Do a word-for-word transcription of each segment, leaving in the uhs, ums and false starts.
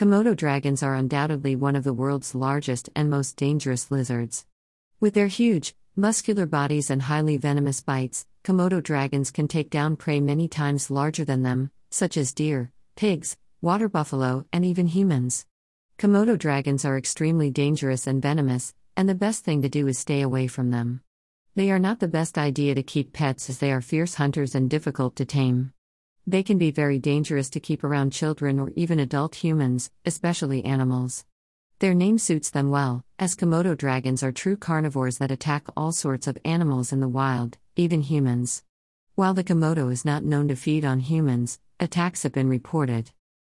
Komodo dragons are undoubtedly one of the world's largest and most dangerous lizards. With their huge, muscular bodies and highly venomous bites, Komodo dragons can take down prey many times larger than them, such as deer, pigs, water buffalo, and even humans. Komodo dragons are extremely dangerous and venomous, and the best thing to do is stay away from them. They are not the best idea to keep pets as they are fierce hunters and difficult to tame. They can be very dangerous to keep around children or even adult humans, especially animals. Their name suits them well, as Komodo dragons are true carnivores that attack all sorts of animals in the wild, even humans. While the Komodo is not known to feed on humans, attacks have been reported.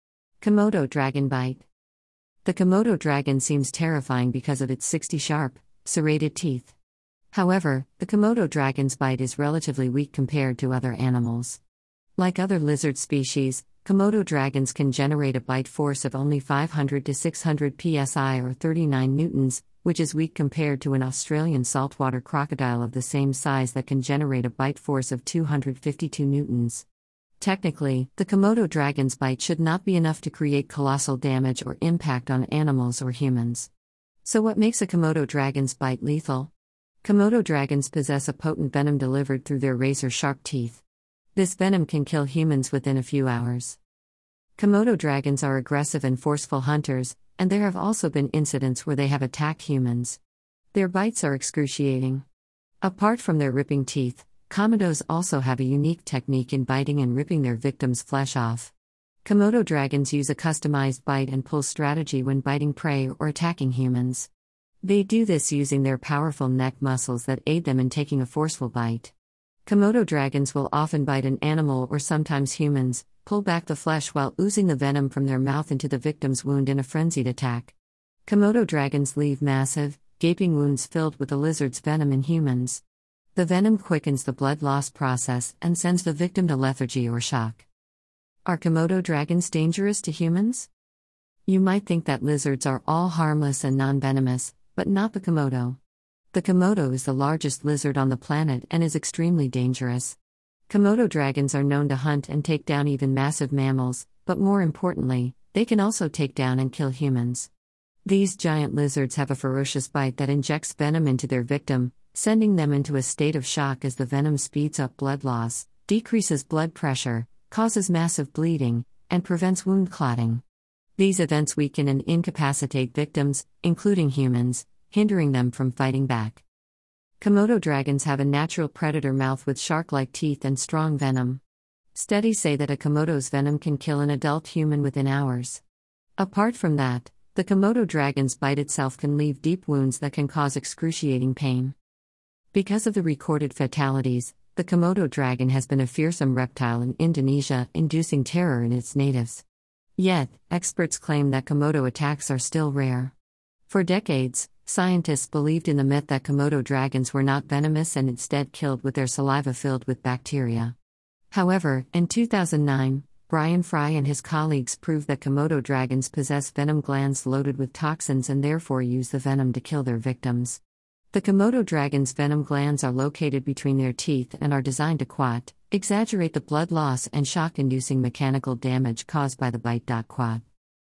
Komodo dragon bite. The Komodo dragon seems terrifying because of its sixty sharp, serrated teeth. However, the Komodo dragon's bite is relatively weak compared to other animals. Like other lizard species, Komodo dragons can generate a bite force of only five hundred to six hundred P S I or thirty-nine newtons, which is weak compared to an Australian saltwater crocodile of the same size that can generate a bite force of two hundred fifty-two newtons. Technically, the Komodo dragon's bite should not be enough to create colossal damage or impact on animals or humans. So what makes a Komodo dragon's bite lethal? Komodo dragons possess a potent venom delivered through their razor-sharp teeth. This venom can kill humans within a few hours. Komodo dragons are aggressive and forceful hunters, and there have also been incidents where they have attacked humans. Their bites are excruciating. Apart from their ripping teeth, Komodos also have a unique technique in biting and ripping their victims' flesh off. Komodo dragons use a customized bite and pull strategy when biting prey or attacking humans. They do this using their powerful neck muscles that aid them in taking a forceful bite. Komodo dragons will often bite an animal or sometimes humans, pull back the flesh while oozing the venom from their mouth into the victim's wound in a frenzied attack. Komodo dragons leave massive, gaping wounds filled with the lizard's venom in humans. The venom quickens the blood loss process and sends the victim to lethargy or shock. Are Komodo dragons dangerous to humans? You might think that lizards are all harmless and non-venomous, but not the Komodo. The Komodo is the largest lizard on the planet and is extremely dangerous. Komodo dragons are known to hunt and take down even massive mammals, but more importantly, they can also take down and kill humans. These giant lizards have a ferocious bite that injects venom into their victim, sending them into a state of shock as the venom speeds up blood loss, decreases blood pressure, causes massive bleeding, and prevents wound clotting. These events weaken and incapacitate victims, including humans, hindering them from fighting back. Komodo dragons have a natural predator mouth with shark-like teeth and strong venom. Studies say that a Komodo's venom can kill an adult human within hours. Apart from that, the Komodo dragon's bite itself can leave deep wounds that can cause excruciating pain. Because of the recorded fatalities, the Komodo dragon has been a fearsome reptile in Indonesia, inducing terror in its natives. Yet, experts claim that Komodo attacks are still rare. For decades, scientists believed in the myth that Komodo dragons were not venomous and instead killed with their saliva filled with bacteria. However, in two thousand nine, Brian Fry and his colleagues proved that Komodo dragons possess venom glands loaded with toxins and therefore use the venom to kill their victims. The Komodo dragon's venom glands are located between their teeth and are designed to quat, exaggerate the blood loss and shock-inducing mechanical damage caused by the bite. Quat.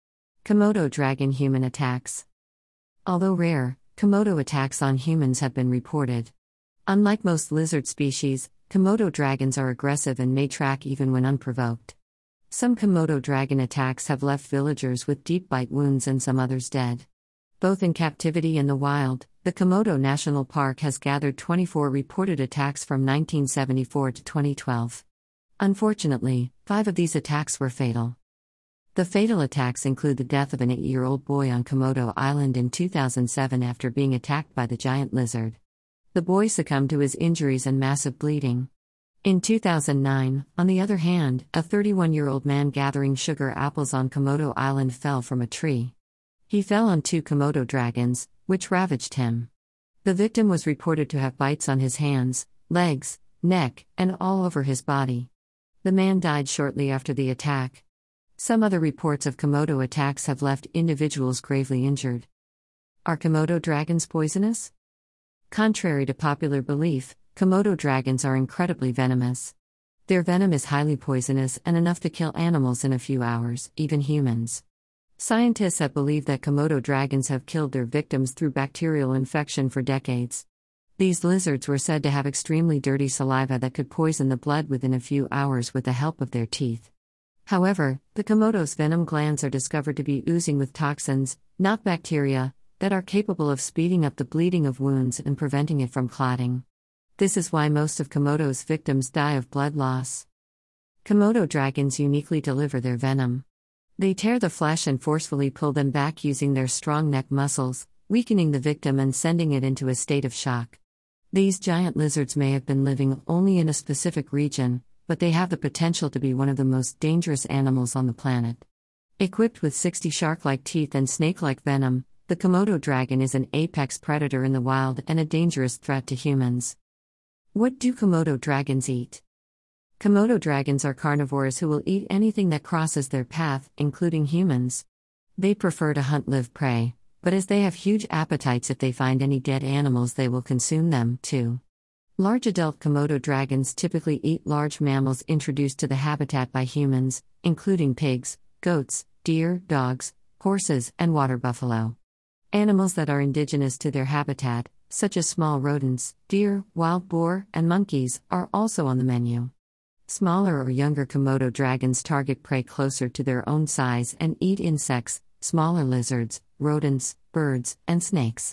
Komodo dragon human attacks. Although rare, Komodo attacks on humans have been reported. Unlike most lizard species, Komodo dragons are aggressive and may track even when unprovoked. Some Komodo dragon attacks have left villagers with deep bite wounds and some others dead. Both in captivity and the wild, the Komodo National Park has gathered twenty-four reported attacks from nineteen seventy-four to twenty twelve. Unfortunately, five of these attacks were fatal. The fatal attacks include the death of an eight-year-old boy on Komodo Island in two thousand seven after being attacked by the giant lizard. The boy succumbed to his injuries and massive bleeding. In two thousand nine, on the other hand, a thirty-one-year-old man gathering sugar apples on Komodo Island fell from a tree. He fell on two Komodo dragons, which ravaged him. The victim was reported to have bites on his hands, legs, neck, and all over his body. The man died shortly after the attack. Some other reports of Komodo attacks have left individuals gravely injured. Are Komodo dragons poisonous? Contrary to popular belief, Komodo dragons are incredibly venomous. Their venom is highly poisonous and enough to kill animals in a few hours, even humans. Scientists have believed that Komodo dragons have killed their victims through bacterial infection for decades. These lizards were said to have extremely dirty saliva that could poison the blood within a few hours with the help of their teeth. However, the Komodo's venom glands are discovered to be oozing with toxins, not bacteria, that are capable of speeding up the bleeding of wounds and preventing it from clotting. This is why most of Komodo's victims die of blood loss. Komodo dragons uniquely deliver their venom. They tear the flesh and forcefully pull them back using their strong neck muscles, weakening the victim and sending it into a state of shock. These giant lizards may have been living only in a specific region, but they have the potential to be one of the most dangerous animals on the planet. Equipped with sixty shark-like teeth and snake-like venom, the Komodo dragon is an apex predator in the wild and a dangerous threat to humans. What do Komodo dragons eat? Komodo dragons are carnivores who will eat anything that crosses their path, including humans. They prefer to hunt live prey, but as they have huge appetites, if they find any dead animals, they will consume them, too. Large adult Komodo dragons typically eat large mammals introduced to the habitat by humans, including pigs, goats, deer, dogs, horses, and water buffalo. Animals that are indigenous to their habitat, such as small rodents, deer, wild boar, and monkeys, are also on the menu. Smaller or younger Komodo dragons target prey closer to their own size and eat insects, smaller lizards, rodents, birds, and snakes.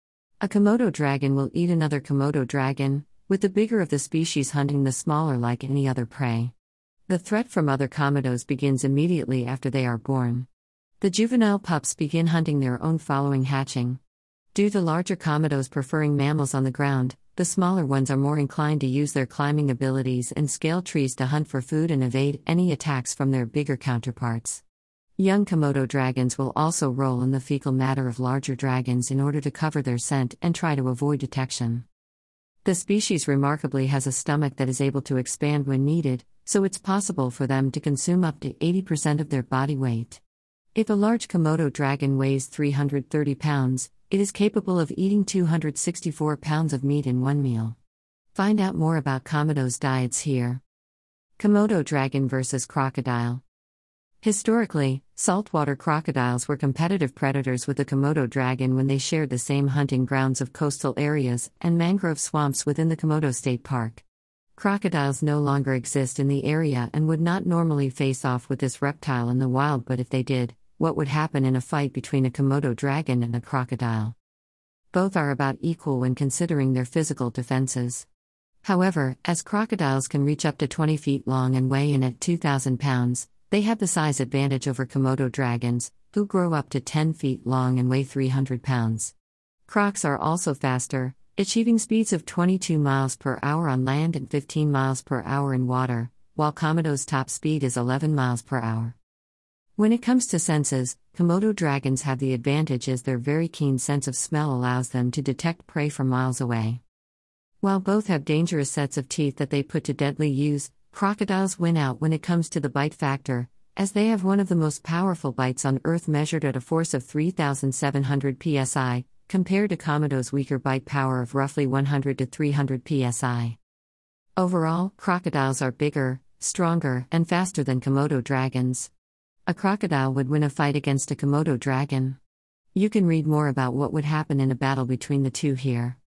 A Komodo dragon will eat another Komodo dragon, with the bigger of the species hunting the smaller like any other prey. The threat from other Komodos begins immediately after they are born. The juvenile pups begin hunting their own following hatching. Due to larger Komodos preferring mammals on the ground, the smaller ones are more inclined to use their climbing abilities and scale trees to hunt for food and evade any attacks from their bigger counterparts. Young Komodo dragons will also roll in the fecal matter of larger dragons in order to cover their scent and try to avoid detection. The species remarkably has a stomach that is able to expand when needed, so it's possible for them to consume up to eighty percent of their body weight. If a large Komodo dragon weighs three hundred thirty pounds, it is capable of eating two hundred sixty-four pounds of meat in one meal. Find out more about Komodo's diets here. Komodo dragon versus crocodile. Historically, saltwater crocodiles were competitive predators with the Komodo dragon when they shared the same hunting grounds of coastal areas and mangrove swamps within the Komodo State Park. Crocodiles no longer exist in the area and would not normally face off with this reptile in the wild, but if they did, what would happen in a fight between a Komodo dragon and a crocodile? Both are about equal when considering their physical defenses. However, as crocodiles can reach up to twenty feet long and weigh in at two thousand pounds, they have the size advantage over Komodo dragons, who grow up to ten feet long and weigh three hundred pounds. Crocs are also faster, achieving speeds of twenty-two miles per hour on land and fifteen miles per hour in water, while Komodo's top speed is eleven miles per hour. When it comes to senses, Komodo dragons have the advantage as their very keen sense of smell allows them to detect prey from miles away. While both have dangerous sets of teeth that they put to deadly use, crocodiles win out when it comes to the bite factor, as they have one of the most powerful bites on Earth measured at a force of three thousand seven hundred P S I, compared to Komodo's weaker bite power of roughly one hundred to three hundred P S I. Overall, crocodiles are bigger, stronger, and faster than Komodo dragons. A crocodile would win a fight against a Komodo dragon. You can read more about what would happen in a battle between the two here.